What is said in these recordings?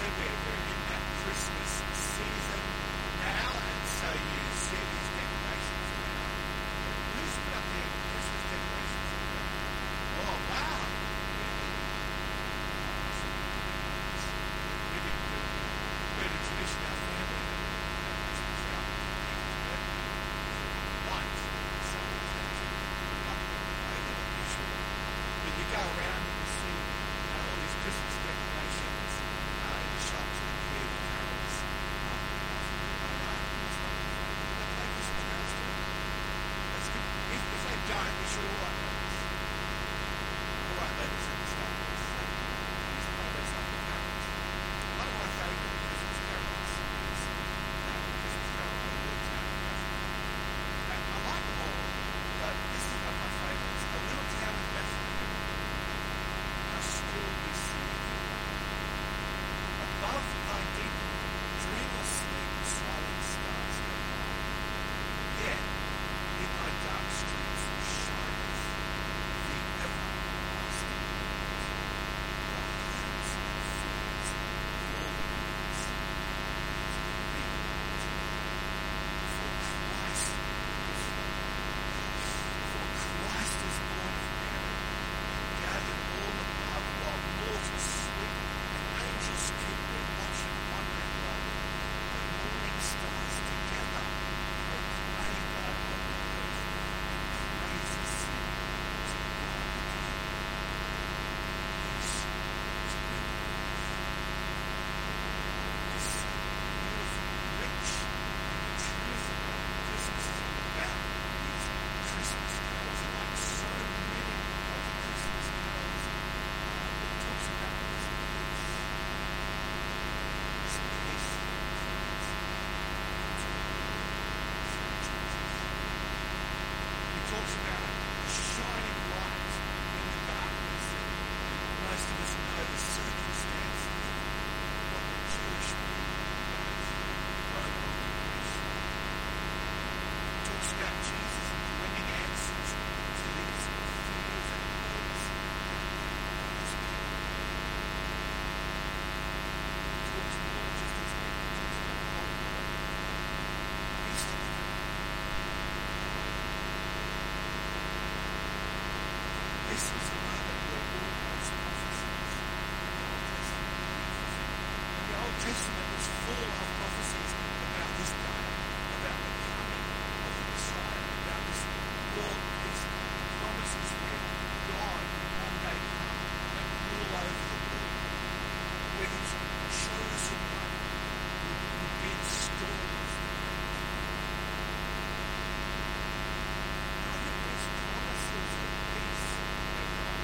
we're in that Christmas season now, and so you see these decorations around. Who's put up their Christmas decorations? Oh, wow. We have a tradition in our family that Christmas out once, so but you go around and you see all these Christmas decorations in the shops and you hear the carols. They play Christmas carols too. That's good. If they don't, we should all like carols. All right, ladies and start. Here's one of those other carols. One of my favourite Christmas carols is that Christmas carol by Little Town of Bethlehem. I like them all, but this is one of my favourites. A Little Town of Bethlehem. How still we see thee. Above thy deep dreamlessly silent stars go by. Yet in thy dark streets shineth the everlasting light. The homes and fields of all the years is revealed. For Christ is born of Mary, gathered all above while mortals sleep, and angels keep their watch and wondering love. The morning stars together proclaim thy holy birth, and praises sing to God the King. This is good news. This beautiful, rich, and the truth of what Christmas is all about. These Christmas carols, like so many of the Christmas carols, it talks about this peace. This peace that comes through Jesus. It talks about a shining light in the darkness, and most of us know the circumstances of what the Jewish people were going through over occupation. It talks about Jesus bringing answers to these fears and hopes of his people. It talks more just as it talks about the whole world. Easter. This was a moment where all those prophecies in the Old Testament was fulfilled. The Old Testament was full of prophecies about this day, about the coming of the Messiah, about this world peace, promises where God would one day come and rule over the world, where his chosen one would be installed as the king. I think there's promises of peace that God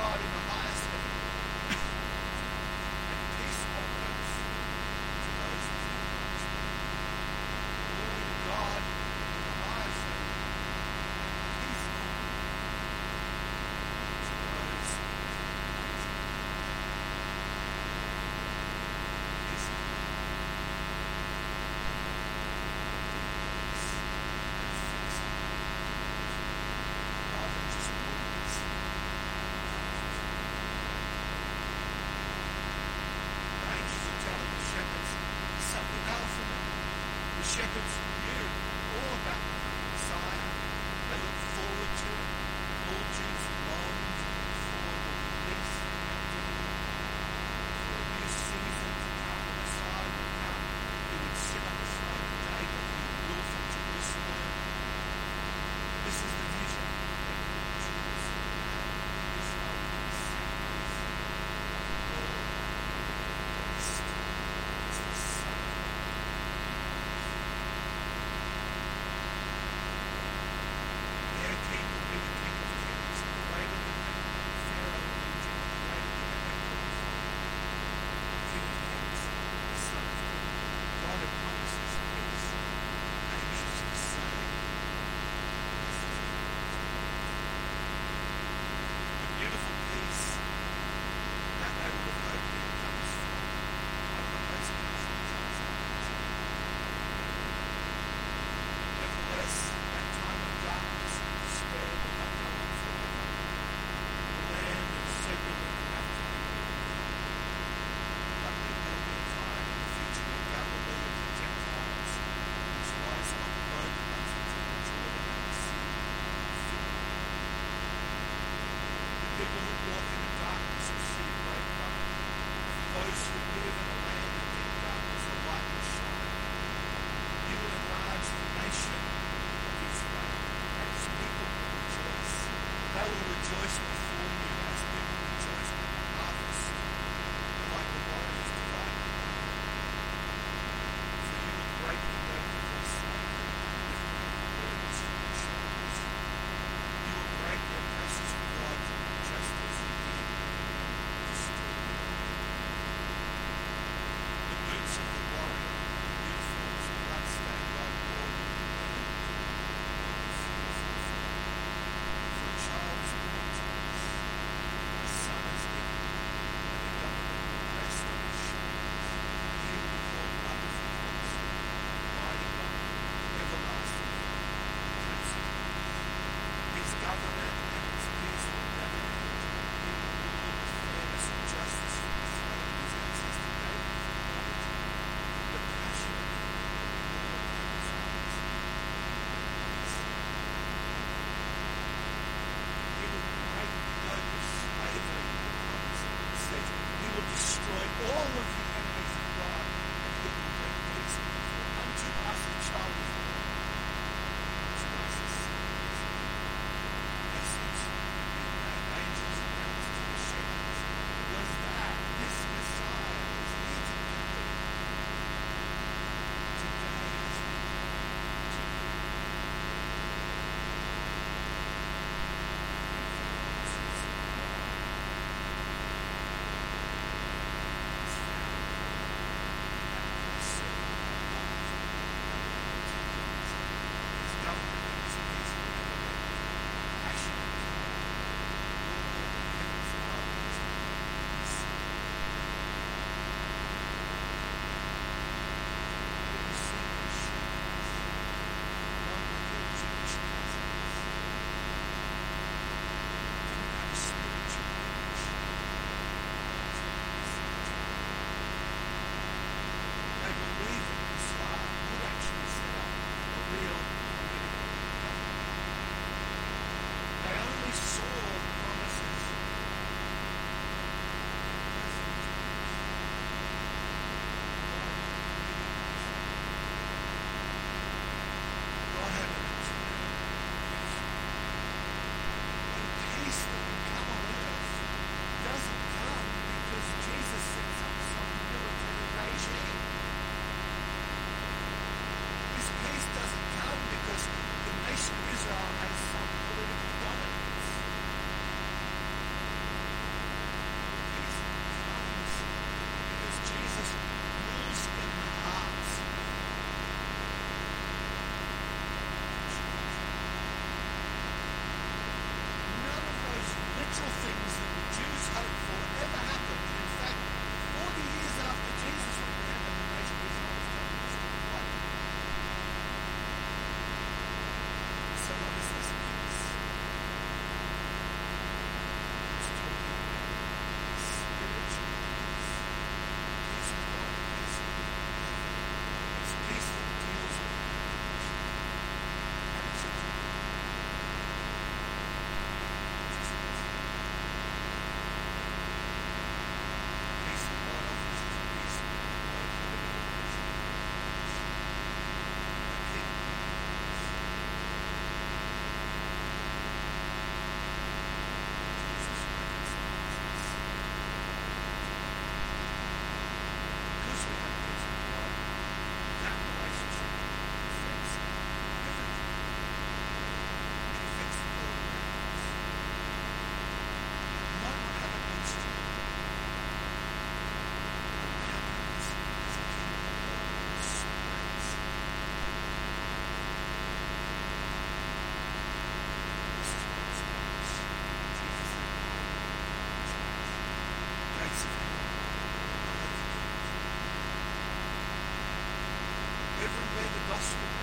God in the highest heaven, and peace on earth to those who fear Christ. Glory to God in the highest heaven, peace on earth to those who fear Christ. Peace on earth. Shepherds knew all about the Messiah. They looked forward to it. All Jews longed for this for a new season to come. The Messiah would come. He would sit on the throne of David. He would rule from Jerusalem. This is the vision that Jews had. Israel would be saved. The Lord Christ is the Son of God. Their king would be the King of Kings, greater than the Pharaoh of Egypt, greater than the emperor of Rome. King of Kings, the Son of God. God had promised his peace. Anxious to say, this is it. The beautiful peace that they would have hoped there comes from one of the most powerful things that comes from. Nevertheless, that time of darkness and despair will not go on forever. The land and Zebulun will have to be rebuilt. But there will be a time in the future when Galilee of the Gentiles, which lies on the lowlands between the Jordan and the sea, will fill. The people who walk in the darkness will see great light. Those who live in a land of deep darkness, the light will shine. You will enlarge the nation of Israel, and his people will rejoice. They will rejoice before you as people rejoice at the harvest, and like the warriors dividing the land. For you will break the yoke of their slavery, lifting up the burdens from your shoulders. You will break the oppressor's rod, just as you did destroy the enemy. The boots of the warrior, the uniforms blood-stained by war will be burned. There will be fear for the family. For a child is born to us, a son is given, and the government will rest on his shoulders. He will be called Wonderful Counselor, Mighty God, Everlasting Father, Prince of Peace. His government and his peace will never end. He will rule with fairness and justice from the throne of his ancestor David forever. The passion of the Lord will rule upon his ways. He will break the yoke of slavery, the promise says. He will destroy all of the enemies of God, and he will bring peace. For unto us a child is born, unto us a son is given. Message being made, angels announced to the shepherds was that this Messiah is here to Bethlehem. Today is he born to you. The promises of God is found hustle.